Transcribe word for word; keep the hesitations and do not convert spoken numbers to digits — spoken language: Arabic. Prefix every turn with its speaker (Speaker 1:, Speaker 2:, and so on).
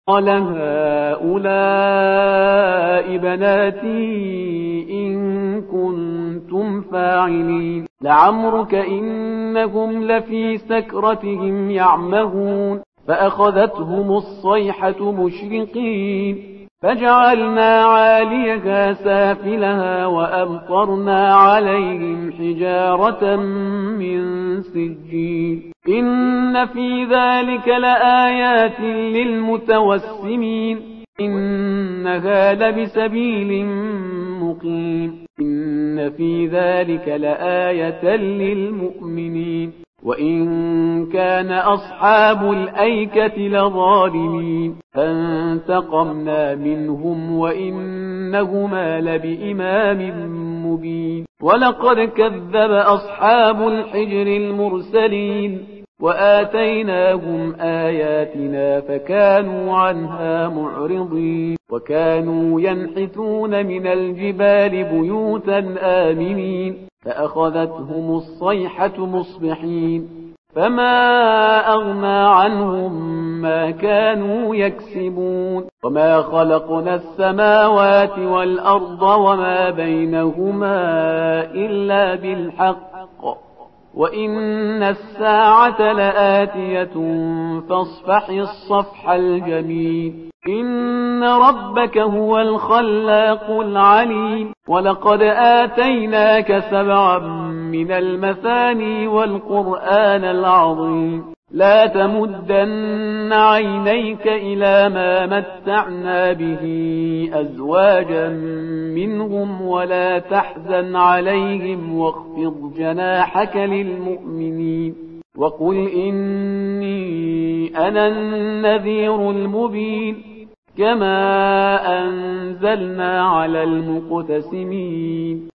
Speaker 1: قال هؤلاء بناتي إن كنتم فاعلين لعمرك إنهم لفي سكرتهم يعمهون فأخذتهم الصيحة مشرقين فجعلنا عاليها سافلها وأمطرنا عليهم حجارة من سجيل إن في ذلك لآيات للمتوسمين إنها لبسبيل مقيم إن في ذلك لآية للمؤمنين وإن كان أصحاب الأيكة لظالمين فانتقمنا منهم وإنهما لبإمام مبين ولقد كذب أصحاب الحجر المرسلين وآتيناهم آياتنا فكانوا عنها معرضين وكانوا ينحتون من الجبال بيوتا آمنين فأخذتهم الصيحة مصبحين فما أغنى عنهم ما كانوا يكسبون وما خلقنا السماوات والأرض وما بينهما إلا بالحق وإن الساعة لآتية فاصفح الصفح الجميل إن ربك هو الخلاق العليم ولقد آتيناك سبعا من المثاني والقرآن العظيم لا تمدن عينيك إلى ما متعنا به أزواجا منهم ولا تحزن عليهم واخفض جناحك للمؤمنين وقل إني أنا النذير المبين كما أنزلنا على المقتسمين